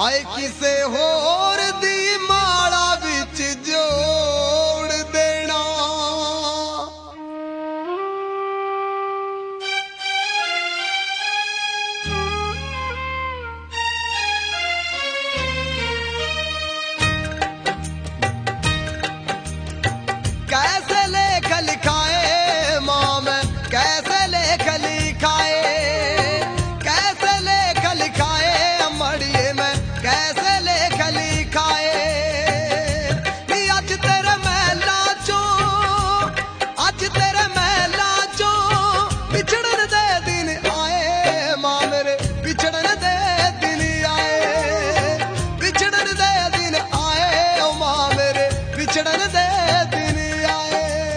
हाय किसे होर दी माड़ा विच जोड़ देना। कैसे लेख लिखाए मां मैं, कैसे लेख लिखाए, कैसे लेख लिखाए अमड़िए मैं, कैसे लेख लिखाए। नी अज तेरे महला चो, अज तेरे महला चो बिछड़न दे दिन आए मां मेरे, बिछड़न दे दिन आए, बिछड़न दे दिन आए ओ मां मेरे, बिछड़न दे दिन आए।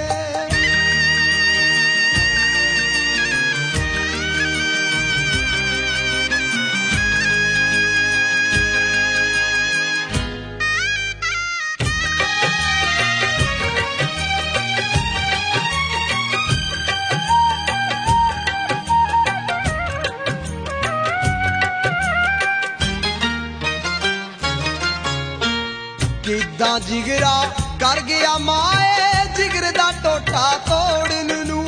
किद्दां जिगरा कर गया माए, जिगर दा टोटा तोड़न नू।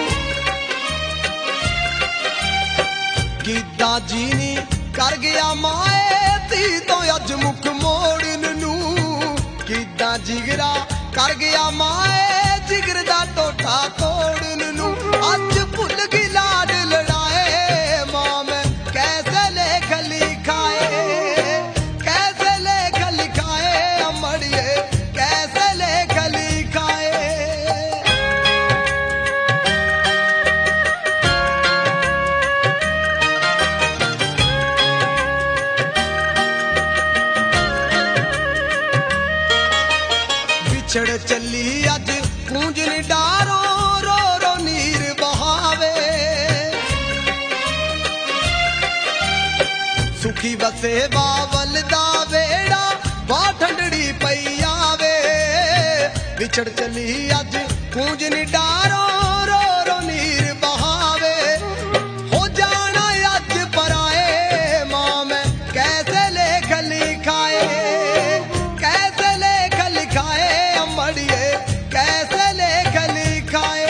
किद्दां जीनी कर गया माए, धी तो अज मुख मोड़न नू। किद्दां जिगरा कर गया माए, जिगर दा टोटा तोड़न नू। अज भुल गई लाड लड़ाए मां मैं, कैसे लेख लिखाए, कैसे लेख लिखाए अमड़िए, कैसे लेख लिखाए। बिछड़ चली अज पूंजन डारो, रो रो नीर बहावे। सुखी बसे बावल दा वेड़ा, बा ठंडड़ी पई आवे। बिछड़ चली अज पूंजन डारो, रो रो नीर बहावे। हो जाना अज पराए मां मैं, कैसे लेख लिखाए, कैसे लेख लिखाए अमड़िए, कैसे लेख लिखाए।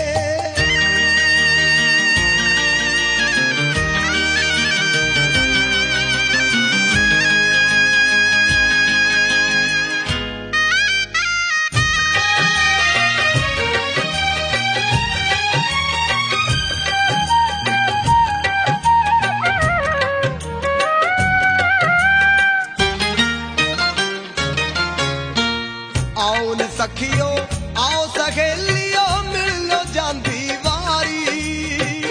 आओ न सखियो, आओ सहेलियो, मिल लो जांदी वारी।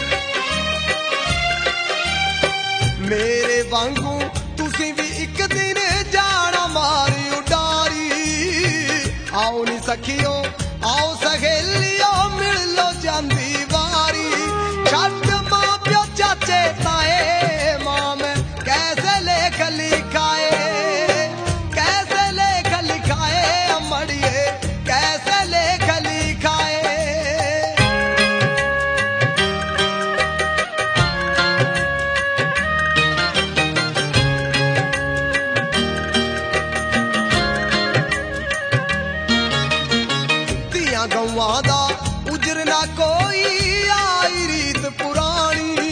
मेरे वांगू तुसी भी एक दिन जाना मारी उडारी। आओ नी सखियो, आओ सहेलियो, मिल लो जांदी वारी। छट मां प्यो चाचे ताए मां मैं, कैसे लेख लिखाए, कैसे लेख लिखाए अमड़िए, कैसे लेख लिखाए। दियां गौवां दा उजर ना कोई, आई रीत पुरानी।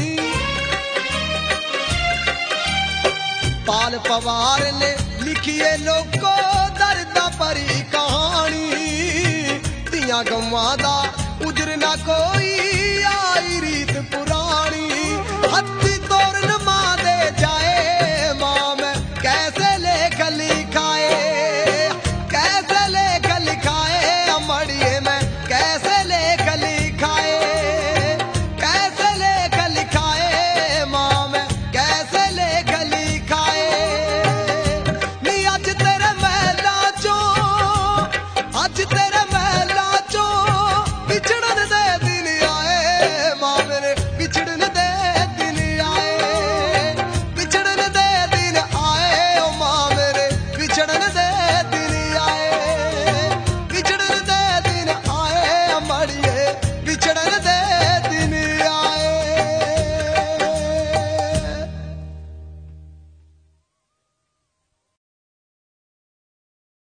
पाल पवार ने लिखिए लोको दर्दा परी कहानी। दियां गौवां दा उजर ना कोई, आई रीत पुरानी। हत्ती तोरन मां दे जाए मां मैं, कैसे लेख लिखाए, कैसे लेख लिखाए अमड़िए मैं, कैसे लेख लिखाए, कैसे लेख लिखाए मां मैं, कैसे लेख लिखाए। नी अज तेरे महला चो, अज